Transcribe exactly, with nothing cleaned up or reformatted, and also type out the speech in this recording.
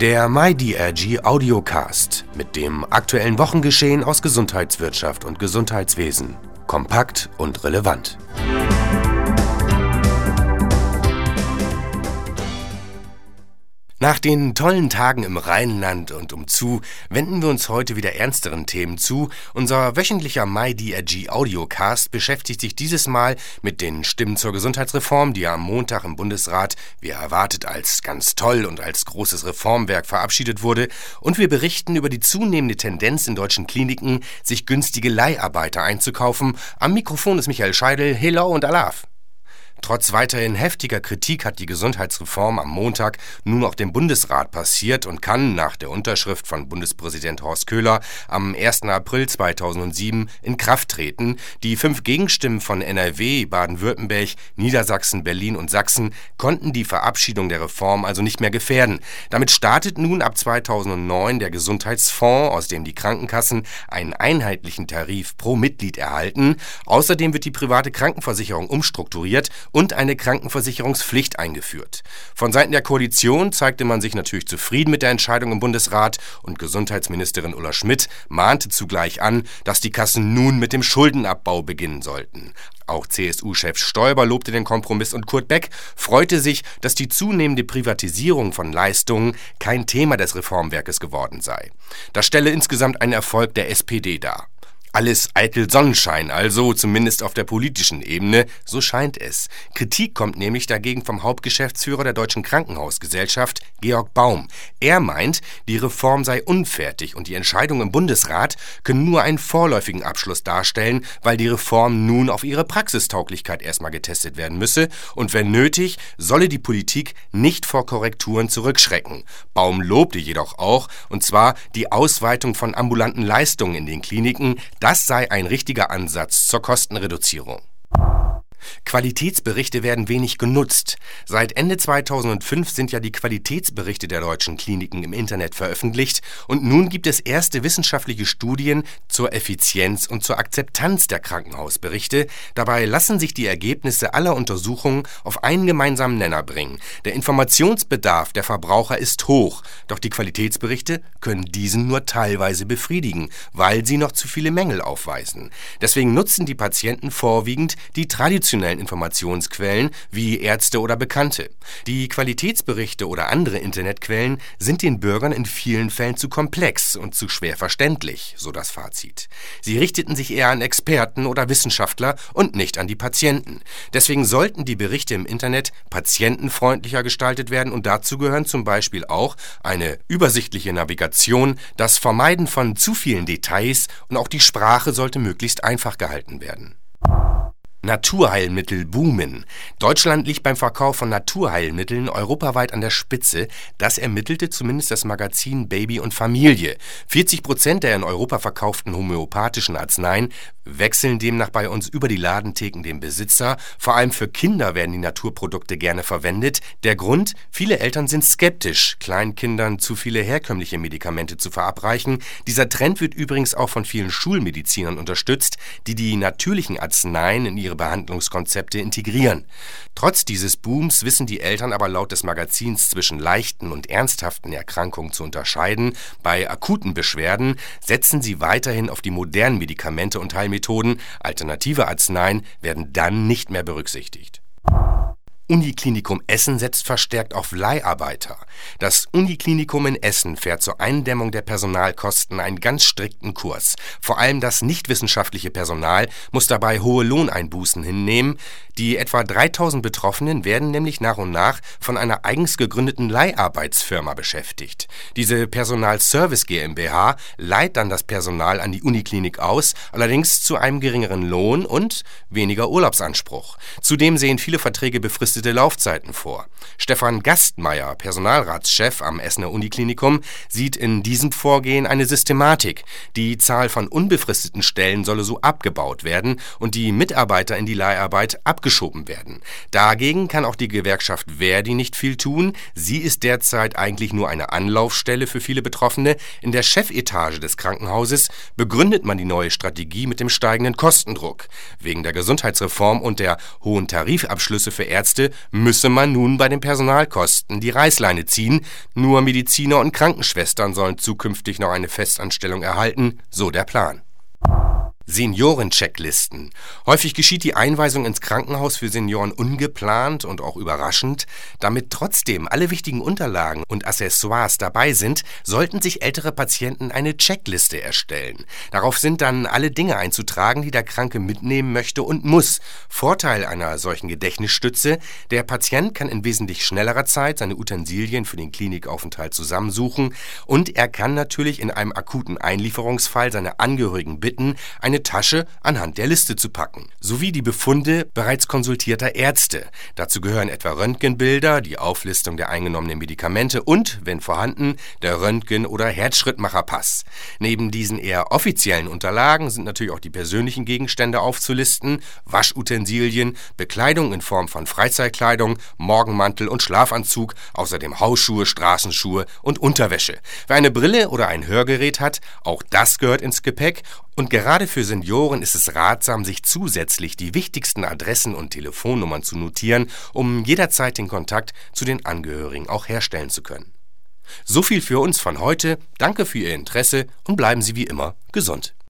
Der MyDRG Audiocast mit dem aktuellen Wochengeschehen aus Gesundheitswirtschaft und Gesundheitswesen. Kompakt und relevant. Nach den tollen Tagen im Rheinland und umzu wenden wir uns heute wieder ernsteren Themen zu. Unser wöchentlicher MyDRG Audiocast beschäftigt sich dieses Mal mit den Stimmen zur Gesundheitsreform, die am Montag im Bundesrat, wie erwartet, als ganz toll und als großes Reformwerk verabschiedet wurde. Und wir berichten über die zunehmende Tendenz in deutschen Kliniken, sich günstige Leiharbeiter einzukaufen. Am Mikrofon ist Michael Scheidel. Hello und Alaf. Trotz weiterhin heftiger Kritik hat die Gesundheitsreform am Montag nun auch dem Bundesrat passiert und kann nach der Unterschrift von Bundespräsident Horst Köhler am ersten April zweitausendsieben in Kraft treten. Die fünf Gegenstimmen von N R W, Baden-Württemberg, Niedersachsen, Berlin und Sachsen konnten die Verabschiedung der Reform also nicht mehr gefährden. Damit startet nun ab zweitausendneun der Gesundheitsfonds, aus dem die Krankenkassen einen einheitlichen Tarif pro Mitglied erhalten. Außerdem wird die private Krankenversicherung umstrukturiert und eine Krankenversicherungspflicht eingeführt. Von Seiten der Koalition zeigte man sich natürlich zufrieden mit der Entscheidung im Bundesrat und Gesundheitsministerin Ulla Schmidt mahnte zugleich an, dass die Kassen nun mit dem Schuldenabbau beginnen sollten. Auch C S U-Chef Stoiber lobte den Kompromiss und Kurt Beck freute sich, dass die zunehmende Privatisierung von Leistungen kein Thema des Reformwerkes geworden sei. Das stelle insgesamt einen Erfolg der S P D dar. Alles eitel Sonnenschein, also zumindest auf der politischen Ebene, so scheint es. Kritik kommt nämlich dagegen vom Hauptgeschäftsführer der Deutschen Krankenhausgesellschaft, Georg Baum. Er meint, die Reform sei unfertig und die Entscheidungen im Bundesrat können nur einen vorläufigen Abschluss darstellen, weil die Reform nun auf ihre Praxistauglichkeit erstmal getestet werden müsse und wenn nötig, solle die Politik nicht vor Korrekturen zurückschrecken. Baum lobte jedoch auch, und zwar die Ausweitung von ambulanten Leistungen in den Kliniken. Das sei ein richtiger Ansatz zur Kostenreduzierung. Qualitätsberichte werden wenig genutzt. Seit Ende zweitausendfünf sind ja die Qualitätsberichte der deutschen Kliniken im Internet veröffentlicht und nun gibt es erste wissenschaftliche Studien zur Effizienz und zur Akzeptanz der Krankenhausberichte. Dabei lassen sich die Ergebnisse aller Untersuchungen auf einen gemeinsamen Nenner bringen. Der Informationsbedarf der Verbraucher ist hoch, doch die Qualitätsberichte können diesen nur teilweise befriedigen, weil sie noch zu viele Mängel aufweisen. Deswegen nutzen die Patienten vorwiegend die traditionellen Informationsquellen wie Ärzte oder Bekannte. Die Qualitätsberichte oder andere Internetquellen sind den Bürgern in vielen Fällen zu komplex und zu schwer verständlich, so das Fazit. Sie richteten sich eher an Experten oder Wissenschaftler und nicht an die Patienten. Deswegen sollten die Berichte im Internet patientenfreundlicher gestaltet werden und dazu gehören zum Beispiel auch eine übersichtliche Navigation, das Vermeiden von zu vielen Details und auch die Sprache sollte möglichst einfach gehalten werden. Naturheilmittel boomen. Deutschland liegt beim Verkauf von Naturheilmitteln europaweit an der Spitze. Das ermittelte zumindest das Magazin Baby und Familie. vierzig Prozent der in Europa verkauften homöopathischen Arzneien wechseln demnach bei uns über die Ladentheken den Besitzer. Vor allem für Kinder werden die Naturprodukte gerne verwendet. Der Grund? Viele Eltern sind skeptisch, Kleinkindern zu viele herkömmliche Medikamente zu verabreichen. Dieser Trend wird übrigens auch von vielen Schulmedizinern unterstützt, die die natürlichen Arzneien in ihre Behandlungskonzepte integrieren. Trotz dieses Booms wissen die Eltern aber laut des Magazins zwischen leichten und ernsthaften Erkrankungen zu unterscheiden. Bei akuten Beschwerden setzen sie weiterhin auf die modernen Medikamente und Heilmethoden. Alternative Arzneien werden dann nicht mehr berücksichtigt. Uniklinikum Essen setzt verstärkt auf Leiharbeiter. Das Uniklinikum in Essen fährt zur Eindämmung der Personalkosten einen ganz strikten Kurs. Vor allem das nichtwissenschaftliche Personal muss dabei hohe Lohneinbußen hinnehmen. Die etwa dreitausend Betroffenen werden nämlich nach und nach von einer eigens gegründeten Leiharbeitsfirma beschäftigt. Diese Personalservice GmbH leiht dann das Personal an die Uniklinik aus, allerdings zu einem geringeren Lohn und weniger Urlaubsanspruch. Zudem sehen viele Verträge befristete Laufzeiten vor. Stefan Gastmeier, Personalratschef am Essener Uniklinikum, sieht in diesem Vorgehen eine Systematik. Die Zahl von unbefristeten Stellen solle so abgebaut werden und die Mitarbeiter in die Leiharbeit abgegeben abgeschoben werden. Dagegen kann auch die Gewerkschaft ver.di nicht viel tun. Sie ist derzeit eigentlich nur eine Anlaufstelle für viele Betroffene. In der Chefetage des Krankenhauses begründet man die neue Strategie mit dem steigenden Kostendruck. Wegen der Gesundheitsreform und der hohen Tarifabschlüsse für Ärzte müsse man nun bei den Personalkosten die Reißleine ziehen. Nur Mediziner und Krankenschwestern sollen zukünftig noch eine Festanstellung erhalten, so der Plan. Senioren-Checklisten. Häufig geschieht die Einweisung ins Krankenhaus für Senioren ungeplant und auch überraschend. Damit trotzdem alle wichtigen Unterlagen und Accessoires dabei sind, sollten sich ältere Patienten eine Checkliste erstellen. Darauf sind dann alle Dinge einzutragen, die der Kranke mitnehmen möchte und muss. Vorteil einer solchen Gedächtnisstütze: Der Patient kann in wesentlich schnellerer Zeit seine Utensilien für den Klinikaufenthalt zusammensuchen und er kann natürlich in einem akuten Einlieferungsfall seine Angehörigen bitten, eine Tasche anhand der Liste zu packen, sowie die Befunde bereits konsultierter Ärzte. Dazu gehören etwa Röntgenbilder, die Auflistung der eingenommenen Medikamente und, wenn vorhanden, der Röntgen- oder Herzschrittmacherpass. Neben diesen eher offiziellen Unterlagen sind natürlich auch die persönlichen Gegenstände aufzulisten: Waschutensilien, Bekleidung in Form von Freizeitkleidung, Morgenmantel und Schlafanzug, außerdem Hausschuhe, Straßenschuhe und Unterwäsche. Wer eine Brille oder ein Hörgerät hat, auch das gehört ins Gepäck. Und gerade für Senioren ist es ratsam, sich zusätzlich die wichtigsten Adressen und Telefonnummern zu notieren, um jederzeit den Kontakt zu den Angehörigen auch herstellen zu können. So viel für uns von heute. Danke für Ihr Interesse und bleiben Sie wie immer gesund.